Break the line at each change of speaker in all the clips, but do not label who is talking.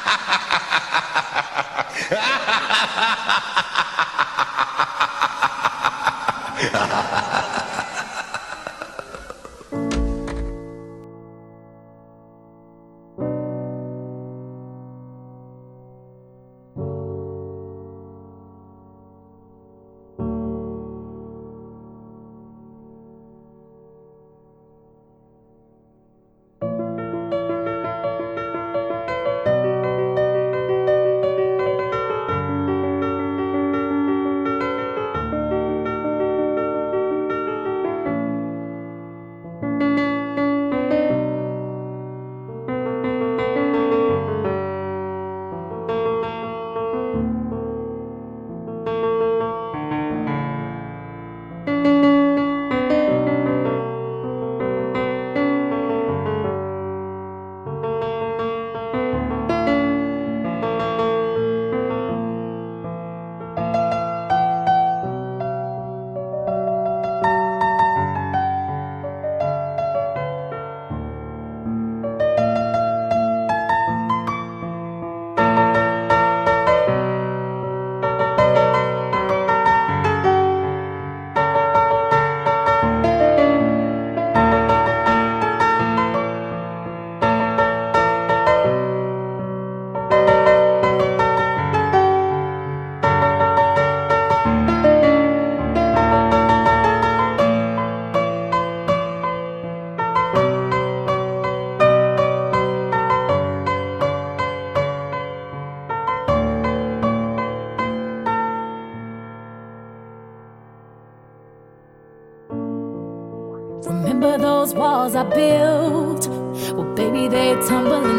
Remember those walls I built? Well, baby, they're tumbling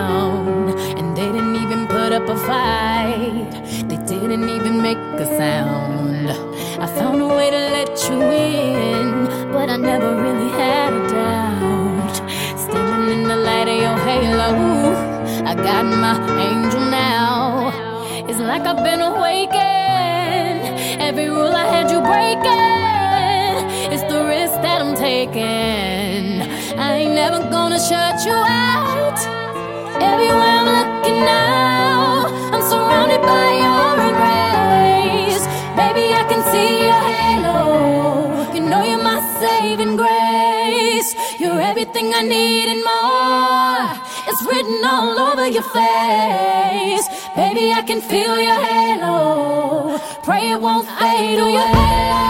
down. And they didn't even put up a fight. They didn't even make a sound. I found a way to let you in, but I never really had a doubt. Standing in the light of your halo, I got my angel now. It's like I've been awakened. Every rule I had you breaking. It's the risk that I'm taking. I ain't never gonna shut you out. Everywhere I'm looking now, I'm surrounded by your embrace. Baby, I can see your halo. You know you're my saving grace. You're everything I need and more. It's written all over your face. Baby, I can feel your halo. Pray it won't fade away.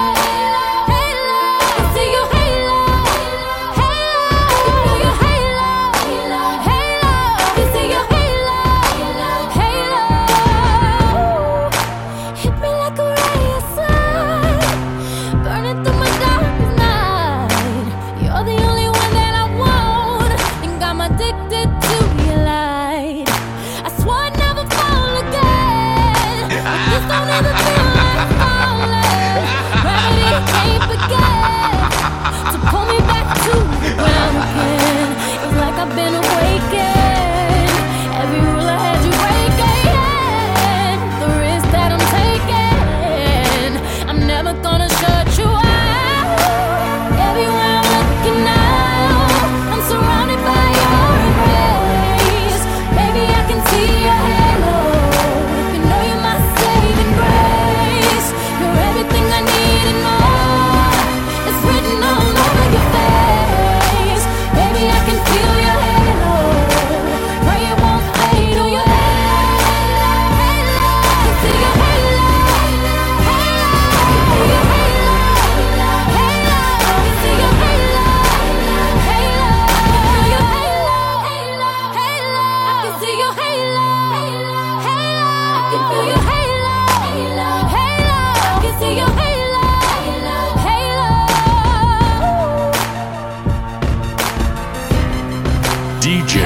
DJ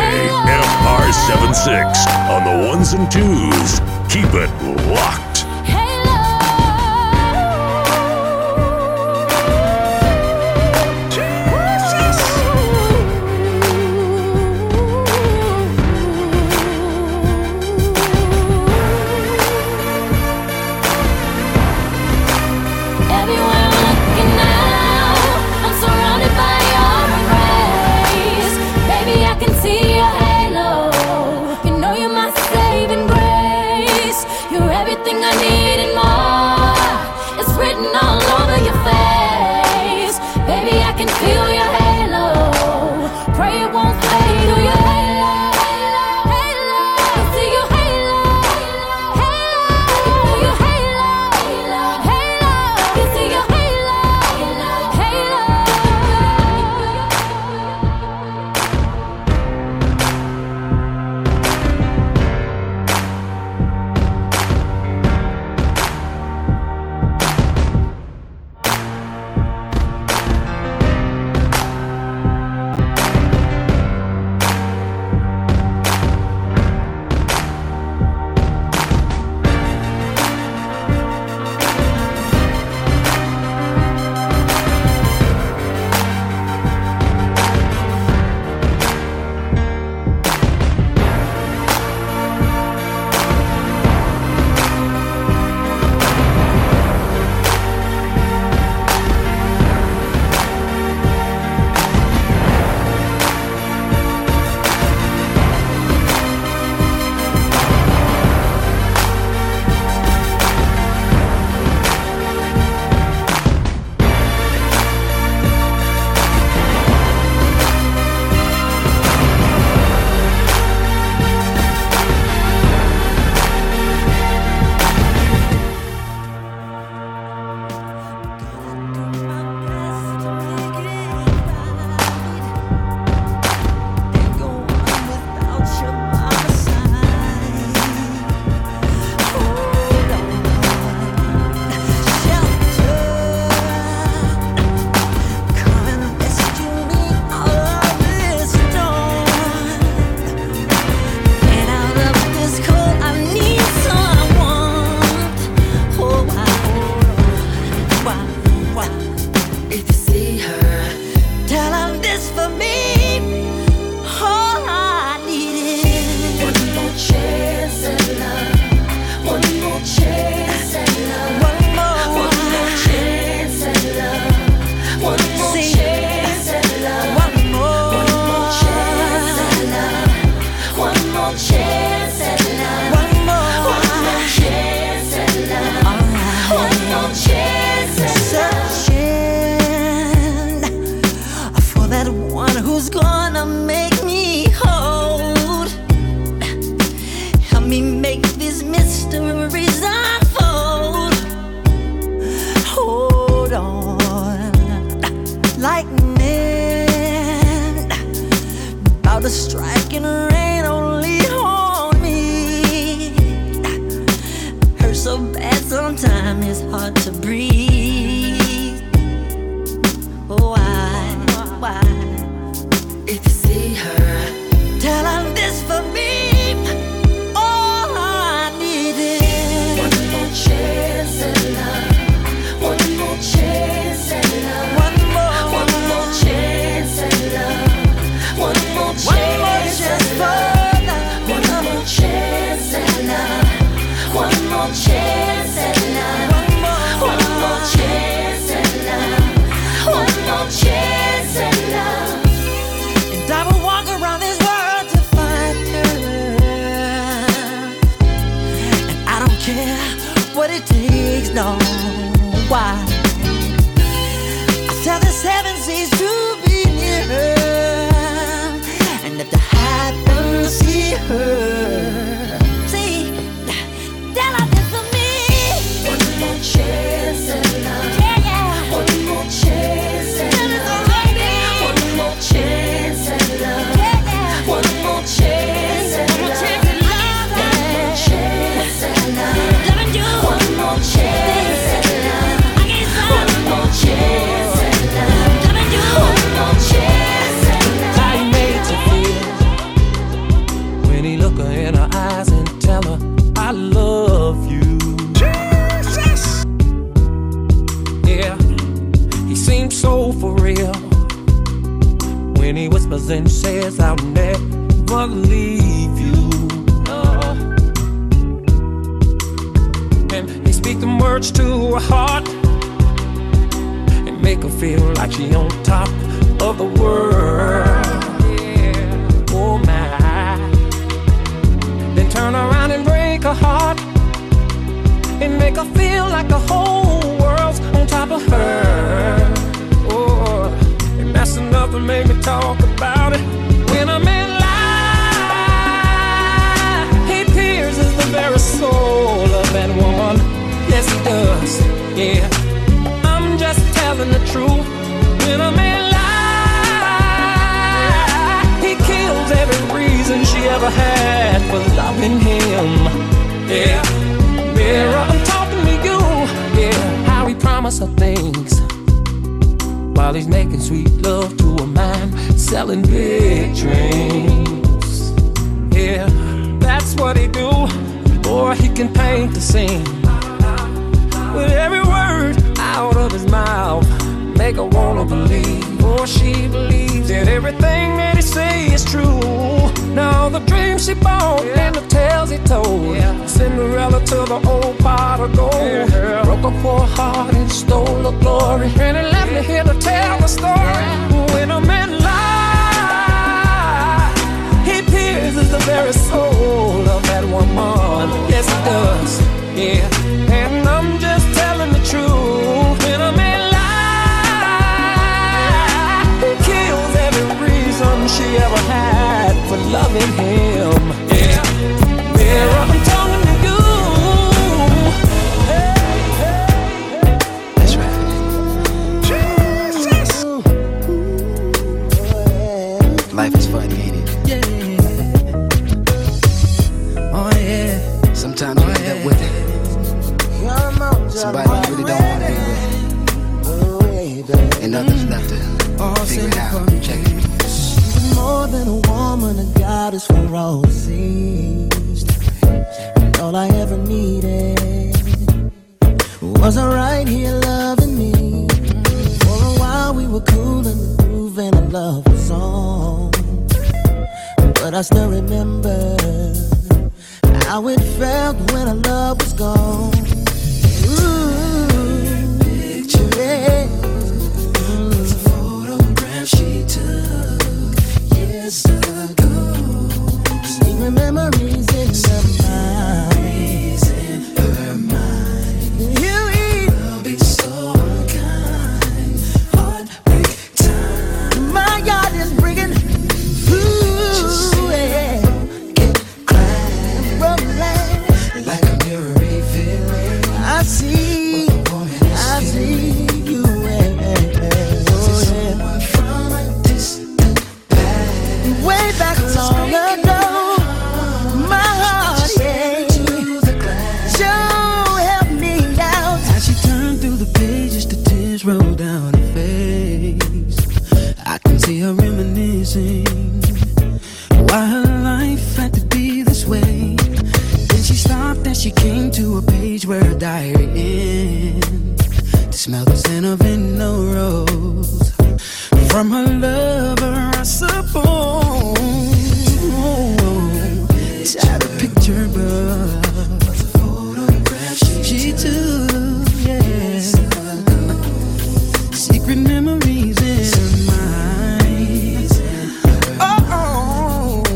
MR76 on the ones and twos. Keep it locked.
See your halo, you know you're my more chance at love. One more chance at love. One more chance at love. Searching for that one who's gonna make me hold. Help me make these mysteries unfold. Hold on, lightning about to strike and rain only on me. Hurt so bad sometimes it's hard to breathe. Why? If you see her, tell her this for me. All I need is one more chance at love. One more chance at love. One more chance at love. One more chance at love. One more chance at love. One more chance at love. One more chance at love. One more chance at love. And I will walk around this world to find her. And I don't care what it takes, no. Why? I'll tell the seven seas to be near her. And if the heavens see her, see, tell her this for me. One more chance at love. Yeah. One more chance at love. One more chance at love. Yeah. One more chance at love. One more chance at love. Loving you. One more chance at love. One more chance at love. Loving you. One more chance at love.
How he made you feel when he look her in her eyes and tell her I love you. Jesus. Yeah, he seems so for real when he whispers and says I'll never leave you. And he speak them words to her heart and make her feel like she on top of the world. Yeah. Oh my. Then turn around and break her heart and make her feel like the whole world's on top of her. Oh, and that's enough to make me talk about it. When a man lies, he pierces the very soul of that woman. Yes, he does. Yeah, I'm just telling the truth. When a man lies, he kills every reason she ever had for loving him. Yeah, mirror, I'm talking to you. Yeah, how he promised her things while he's making sweet love to a man selling big dreams. Yeah, that's what he do. Boy, he can paint the scene with every word out of his mouth. Make her wanna believe, or she believes that everything that he say is true. Now the dreams she bought and the tales he told, Cinderella to the old pot of gold, broke her poor heart and stole her glory, and he left me here to tell the story. When a man lies, he pierces the very soul of that woman. Yes, he does. Yeah, and I'm just telling the truth. When a man she ever had for loving him. Yeah, mirror, I'm talking to you. Hey, hey. That's right. Jesus. Life is funny, ain't it? Yeah. Oh yeah. Sometimes we end up with it. Somebody you really don't want to be with, and others left to figure it out. Check it.
More than a woman, a goddess for all the seas. And all I ever needed was her right here loving me. For a while we were cool in the groove and our love was on. But I still remember how it felt when our love was gone. Ooh, picture it. It's a photograph she took years ago. memories in her mind. You will be so unkind. Heartbreak time. My God is bringing like a mirror revealing. I see you. Someone from a distant past. Way back long ago, my heart, sure help me out. As she turned through the pages, the tears roll down her face. I can see her reminiscing why her life had to be this way. Then she stopped as she came to a page where her diary ends. To smell the scent of an rose from her lover, I suppose. Tired of picture book was a photograph she took, yeah. Secret memories in her mind. Oh,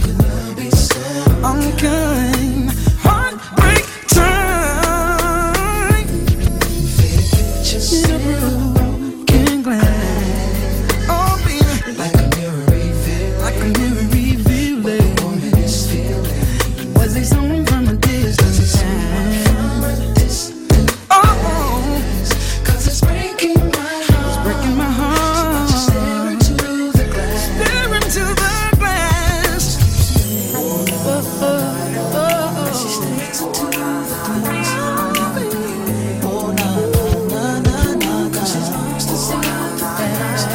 unkind. Heartbreak time. Faded pictures in a broken glass. Oh, baby, like a mirror revealing. Like a mirror revealing. What the woman is feeling. Was it someone from a distant past? Oh, 'cause it's breaking my heart. It's breaking my heart. Stare into the glass. Stare into the glass. She stares into the glass. Oh, na na na na na. She's lost inside the past.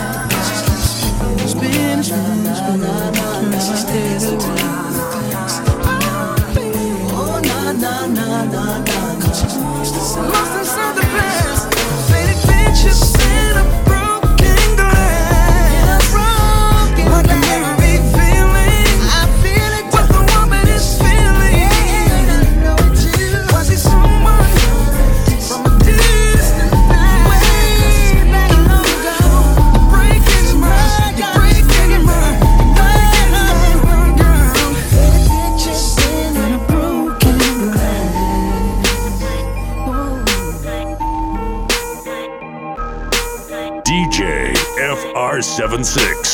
Spin. She stares into the glass. Oh, na na na na na. She's lost inside the past. Faded pictures in a broken glass. Like a mirror revealing. I feel it. What the woman is feeling. Was it someone from a distant past? Way back long ago. Breaking my heart, girl. Faded pictures in a broken glass.
DJ FR76.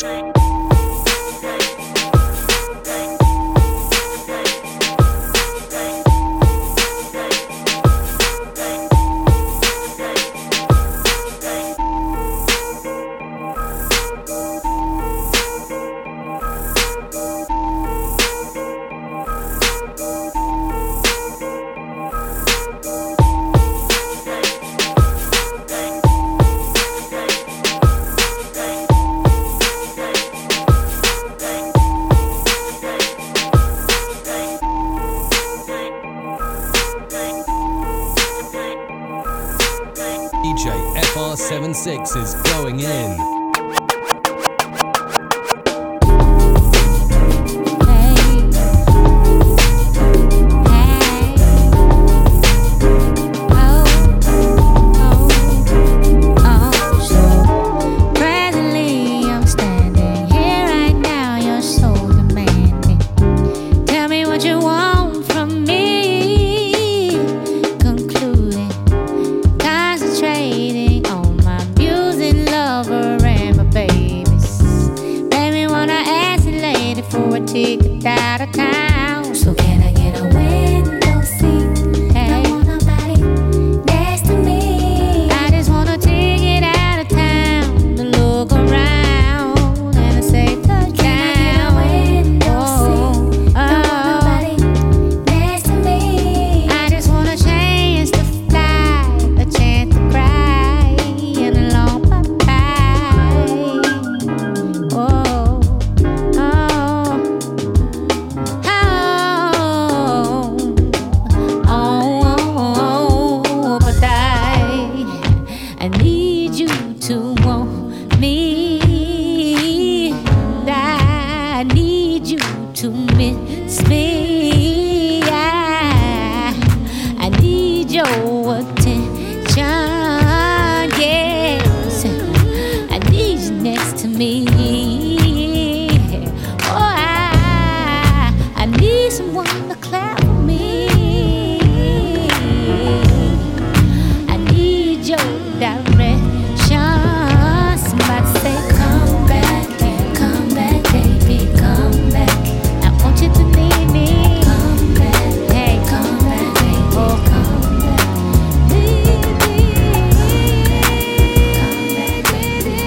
DJ FR76 is going in.
Presently, I'm standing here right now. You're so demanding. Tell me what you want from me. Concluding, concentrating on my music lover and my babies. Baby, wanna ask you later for a ticket out of town. So can I get a window seat? Hey. Don't want nobody next to me. I just want a ticket out of town to look around and a safe touchdown. Can I get a window seat? Don't want nobody next to me. I just want a chance to fly, a chance to cry, and a long bye-bye. Oh, oh, oh, but I need you to want me. I need you to miss me. I need your attention, yes. I need you next to me. Oh, I need someone to clap for me. I need your direction. Somebody say, come back, baby, come back. I want you to need me. Come back, hey, come back, baby, oh, come back. Need me. Come back, baby.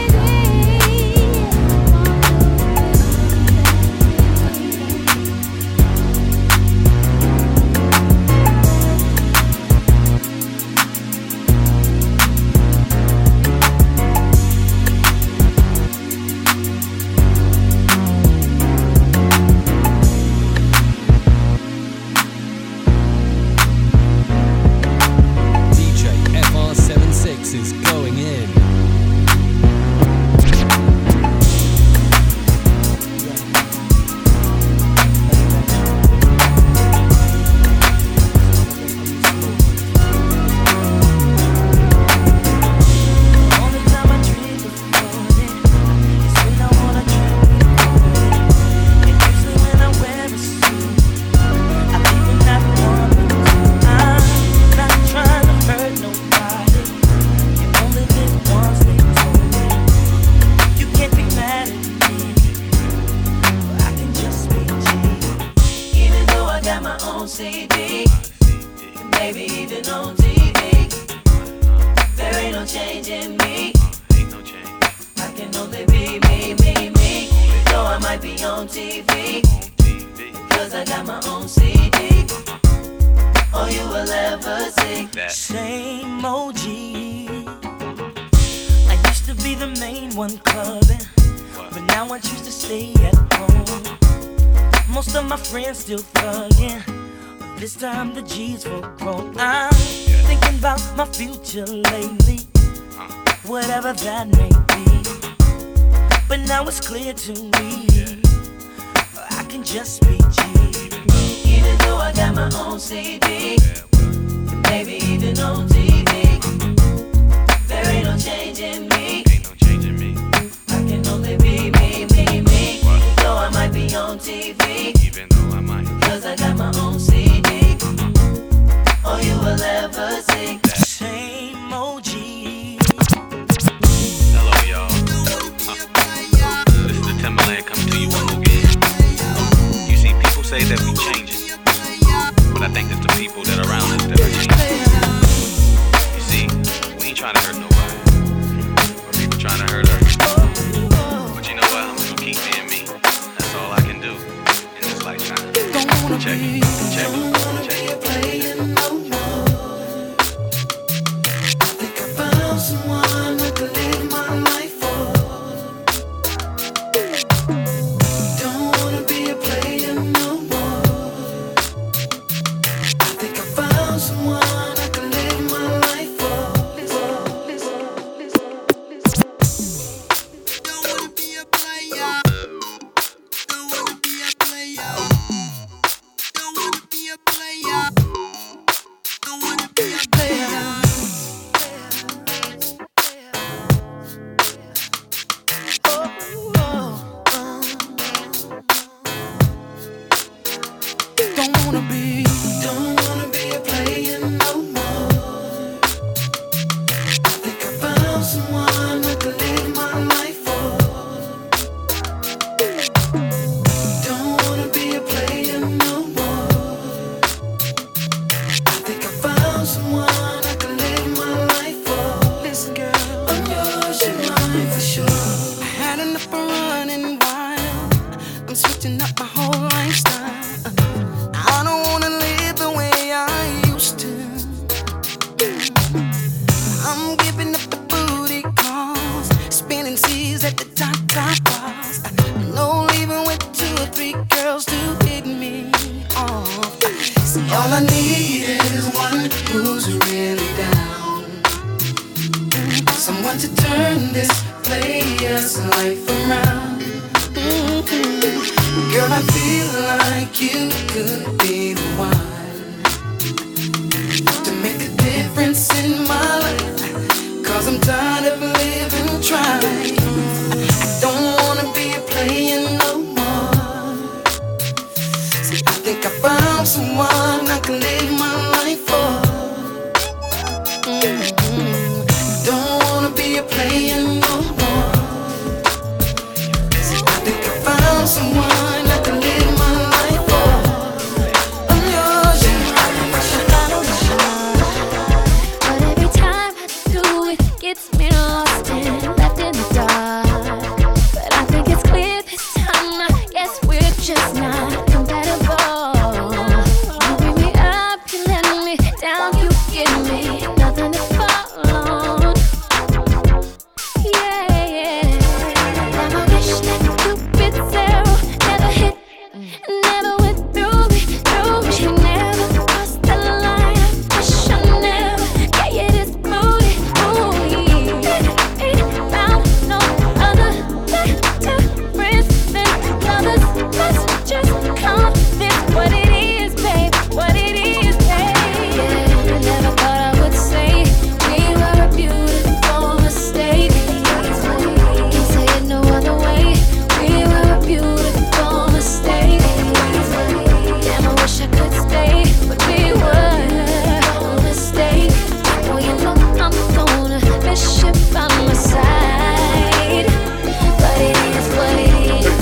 DJ FR76 is going in.
All the time I dream before it is when I wanna dream before it. And usually when I wear a suit, I leave that woman too. I'm not trying to hurt nobody. You only live once, they told me. You can't be mad at me. I can just be G. Even though I got my own CD, and maybe even on TV, there ain't no change in me. I can only be me. Though I might be on TV, cause I got my own CD. All you will ever see, same OG. I used to be the main one clubbing, but now I choose to stay at home. Most of my friends still thugging, but this time the G's full grown. I'm thinking about my future lately, whatever that may be. But now it's clear to me, I can just be G. Even though I got my own CD, maybe even on TV, there ain't no change in me. I can only be me. Though I might be on TV, cause I got my own CD. All you will ever see, same OG.
Hello, y'all. This is the Timberland coming to you one more again. You see, people say that we changing, but I think it's the people that are around us that are changing. You see, we ain't trying to hurt nobody, but people trying to hurt us. But you know what? I'm gonna keep being me. That's all I can do in this lifetime. Check it.
Someone I could live my life for. Don't wanna be a player no more. I think I found someone I could live my life for. Don't wanna be a player. Don't wanna be a player. Don't wanna be a player. Don't wanna be a player. Don't wanna be a player no more. I think I found someone I could live my life for. Don't wanna be a player no more. I think I found someone I could live my life for. Listen, girl, I'm yours, you're mine for sure. I had enough of running wild. I'm switching up my whole lifestyle. I don't wanna live the way I used to. I'm giving up the booty calls, spinning seas at the top bars. No leaving with 2 or 3 girls to hit me off. See, all I need is one who's really down, someone to turn this player's life around. Girl, I feel like you could be the one to make a difference in my life. Cause I'm tired of living trying. I don't wanna be a player no more. See, I think I someone I can live my life for. Don't wanna be a player no more. So I think I found someone I can live my life for. I'm yours,
but every time I do it, gets me lost and left in the dark. But I think it's clear this time, I guess we're just not compatible. You bring me up, you let me down, you give me nothing to fall on. Yeah. Now I wish that Cupid arrow never hit, never went through me. She never crossed the line. I wish I never gave you this booty. Ain't found no other better friends than brothers. Let's just call this what it is, babe. What it is, babe. Yeah, never thought I would say we were a beautiful mistake. Can't say it no other way. We were a beautiful mistake. Damn, I wish I could stay, but we were a mistake. Boy, you know I'm gonna miss you by my side, but it is what it is.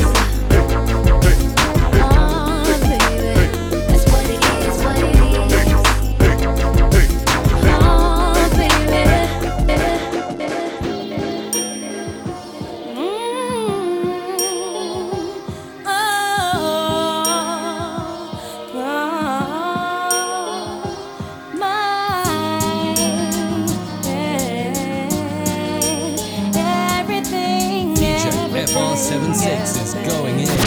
Oh, baby, that's what it is, what it is. Oh, baby.
DJ FR76 is going in.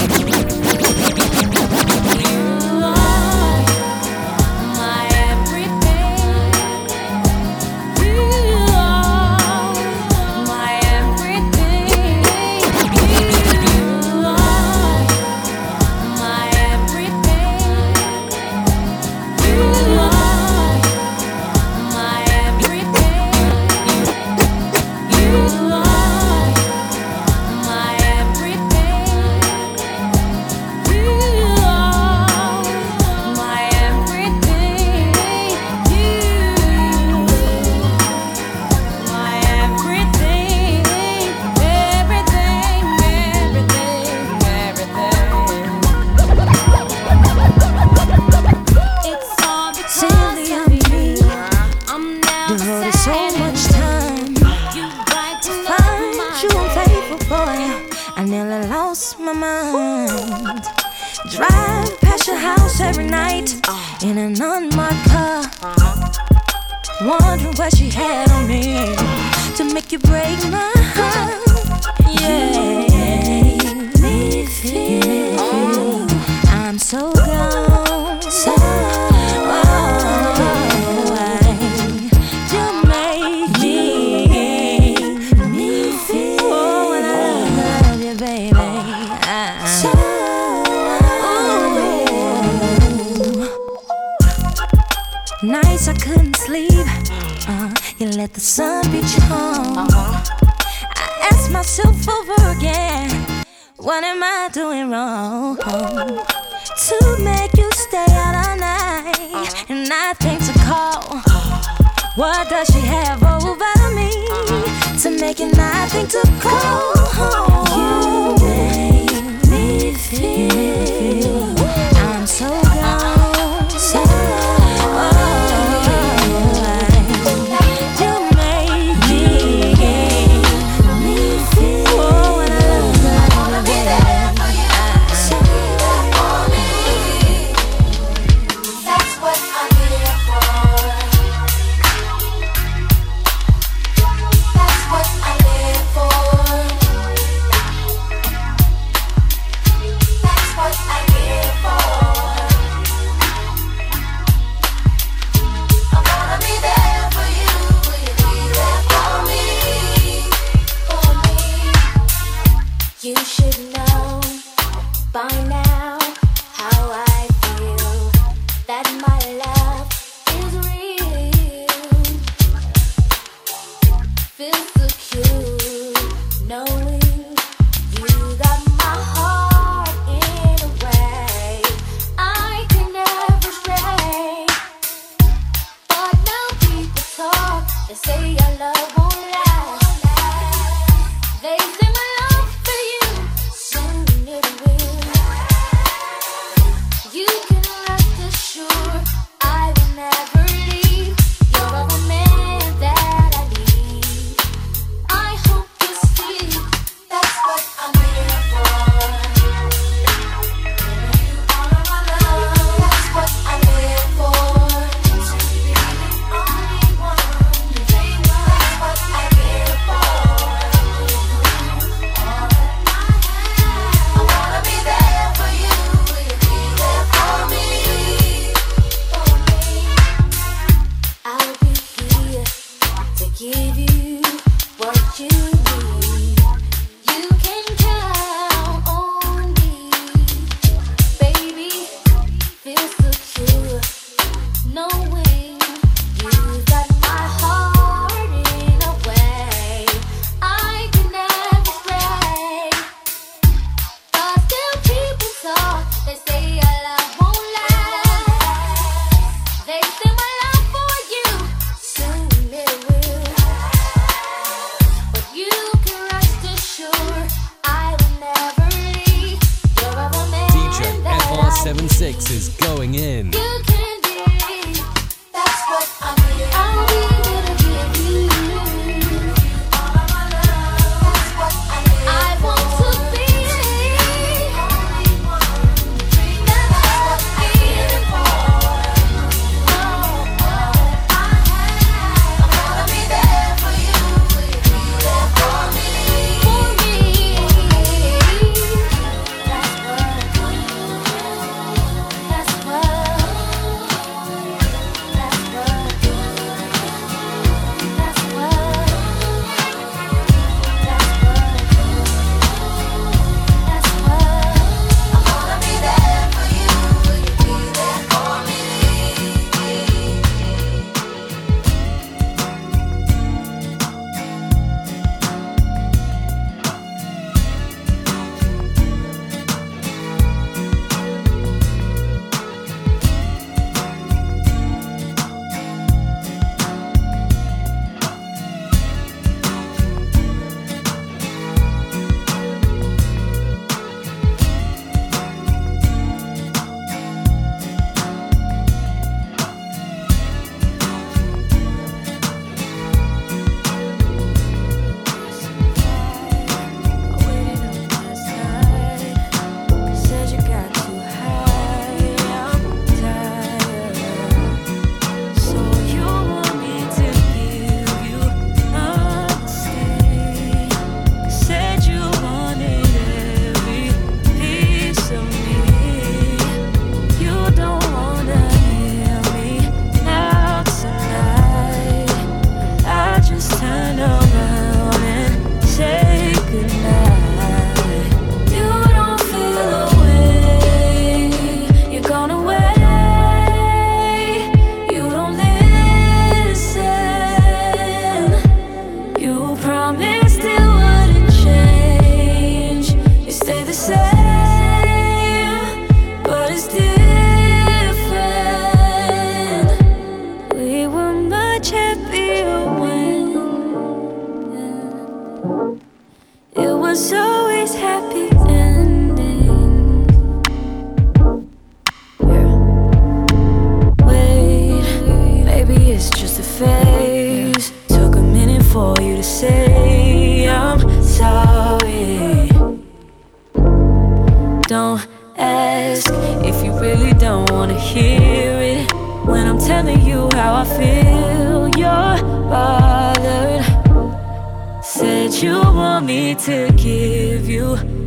Devoted so much time to find you unfaithful, boy. I nearly lost my mind. Drive past your house every night in an unmarked car, wondering what she had on me to make you break my heart. Yeah, me feel I'm so gone. So nights I couldn't sleep. You let the sun beat you home. I ask myself over again, what am I doing wrong to make you stay out all night and not think to call? What does she have over me to make you not think to call? You make me feel I'm so gone.
I live say our love won't last. They say my love for you soon it will. You can rest assured I will never leave. You're all the man that I need. I hope you see that's what I'm here for. Giving you all of my love. That's what I'm here for. To be the only one. That's what I'm here for. All that I have. I wanna be there for you. Will you be there for me? I'll be here to give you what you need. You can count on me, baby. Feel secure knowing you got my heart in a way I could never stray. But still people talk, they say our love won't last. They say my love for you soon it will. But you can rest assured I will never leave. You're all the man
DJ
that I
FR76
need.
is going in.
You can believe that's what I'm here. I'll be here to give you all of my love. That's what I'm here. I want to be the only one. That's what I'm here for. All that I have. I wanna be there for you. Will you be there for me? For me. That's what. That's what.
telling you how I feel. You're bothered. Said you want me to give you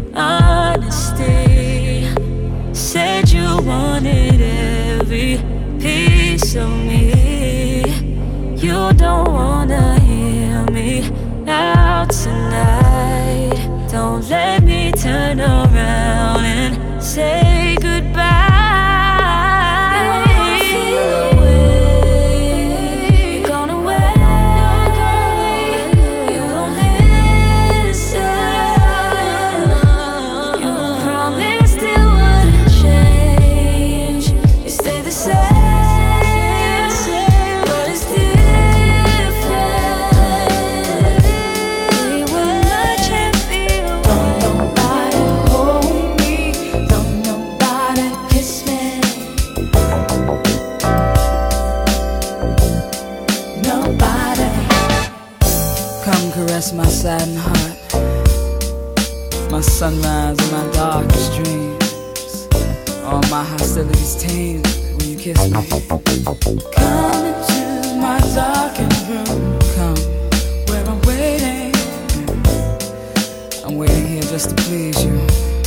honesty. Said you wanted every piece of me. You don't wanna hear me out tonight. Don't let me turn around and say goodbye.
rest my saddened heart, my sunrise and my darkest dreams. All my hostilities tame when you kiss me. Come into my darkened room. Come where I'm waiting. I'm waiting here just to please you.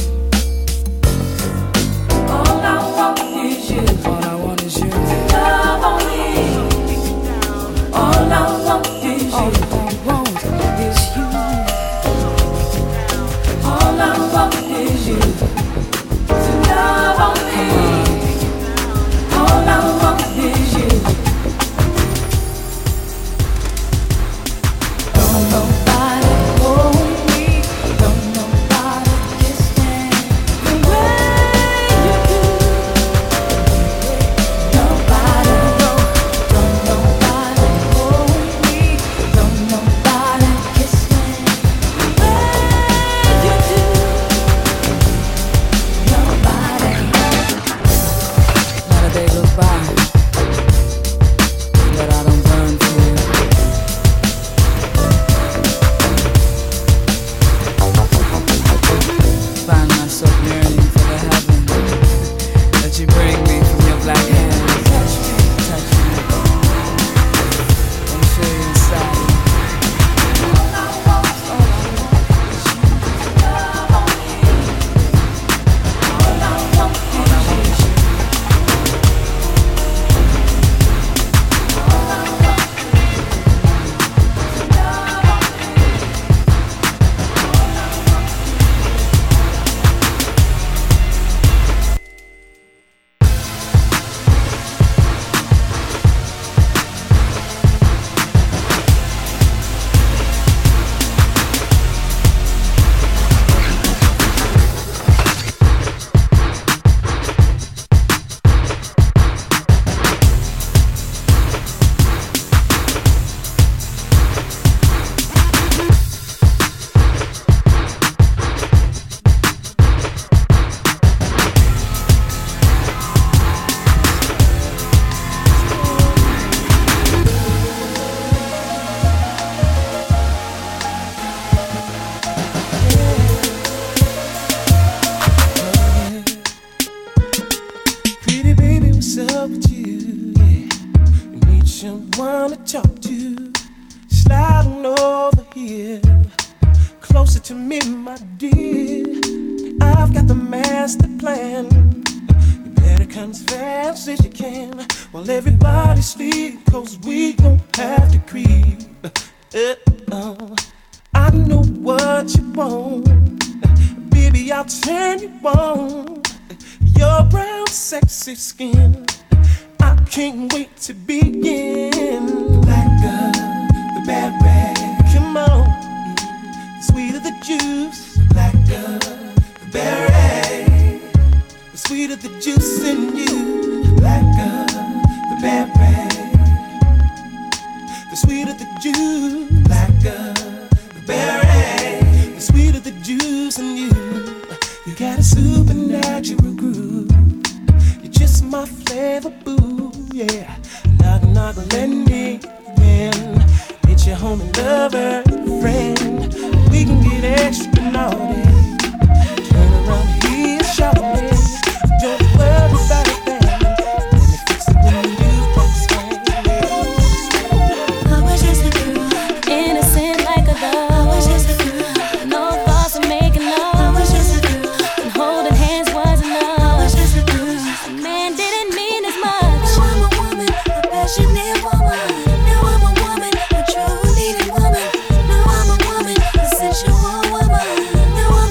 All I want is you. All I want is you. Love on me. All I want is you. All I want is you. All I want is you. To love on me. All I want is you. Don't nobody hold me. Don't nobody kiss me the way you do. Nobody, don't nobody hold me. Don't nobody kiss me the way you do. Nobody. Not a day goes by that I don't burn for you. Find myself yearning for the heaven that you bring me from your black hands. Touch me, touch me. Let me feel you inside me. All I want is you. Love on me. All I want is you. All I want is love on me.
Pretty baby, what's up with you? Yeah, you need someone to talk to. Slide on over here, closer to me, my dear. I've got the master plan. You better come as fast as you can while everybody sleep, 'cause we gon' have to creep. I know what you want, baby. I'll turn you on. Your brown, sexy skin, I can't wait to begin. Black girl, the bad rag, come on, the sweet of the juice. Black girl, the bad rag, the sweet of the juice in you. Black girl, the bad rag, the sweet of the juice. Black girl, the bad rag, the sweet of the juice in you. You got a supernatural groove. You're just my flavor, boo, yeah. Knock, knock, let me in. It's your homie, lover, friend. We can get extra naughty. Turn around here, shout me. Don't worry about a thing. Let me fix it when you understand.
I was just a girl, innocent like a dove. I was just a girl, no thoughts of making love. I was just a girl, when holding hands was enough. I was just a girl, a man didn't mean as much. Now I'm a woman, a passionate woman. Now I'm a woman, a true leading woman. Now I'm a woman, a sensual woman. Now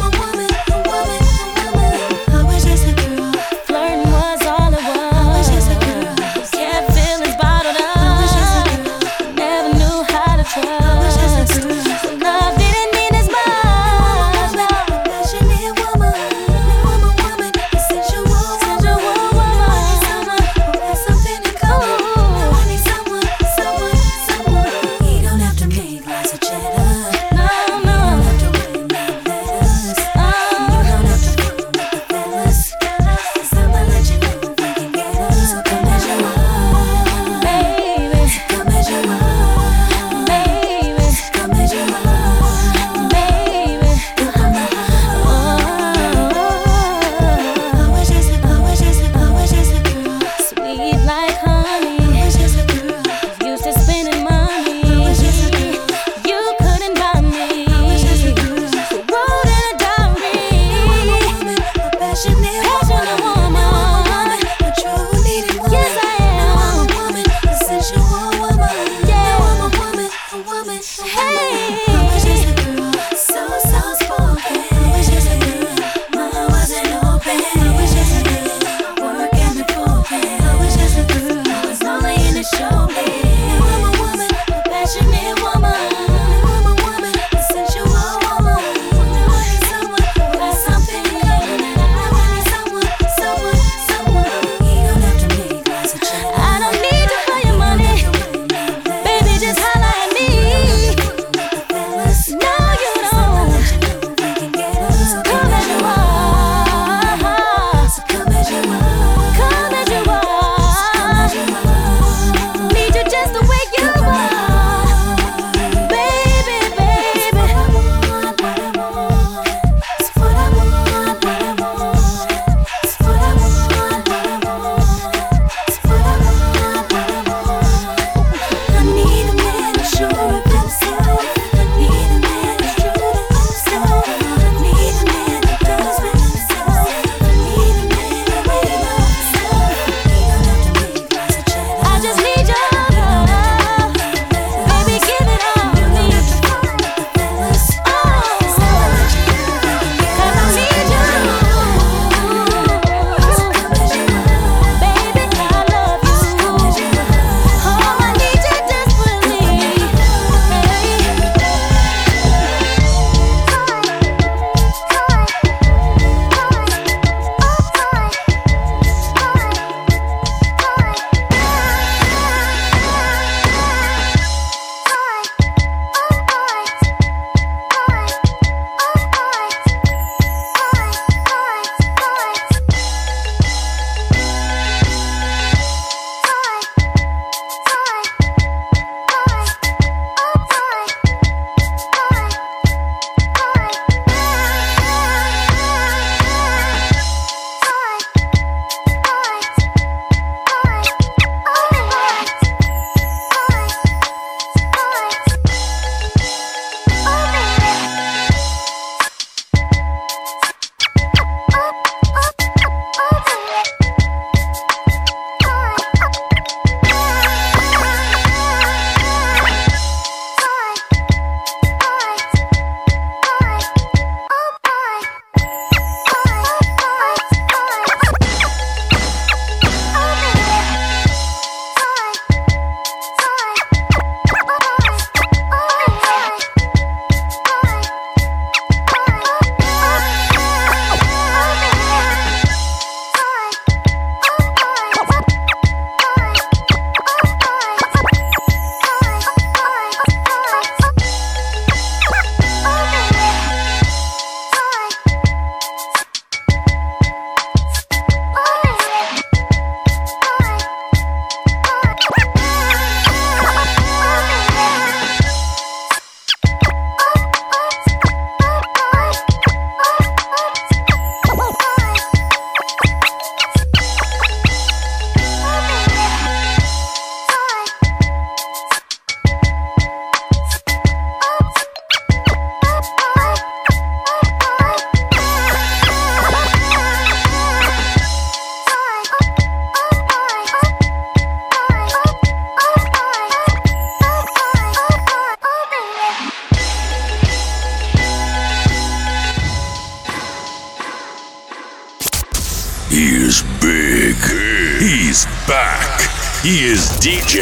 He is big. He's back. He is DJ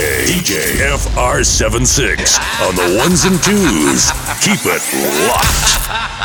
FR76 on the ones and twos. Keep it locked.